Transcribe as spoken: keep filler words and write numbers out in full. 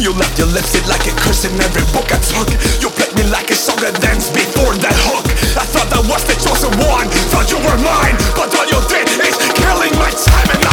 You left your lipstick like a curse in every book I took. You played me like a song that danced before that hook. I thought that was the chosen one, thought you were mine, but all you did is killing my time and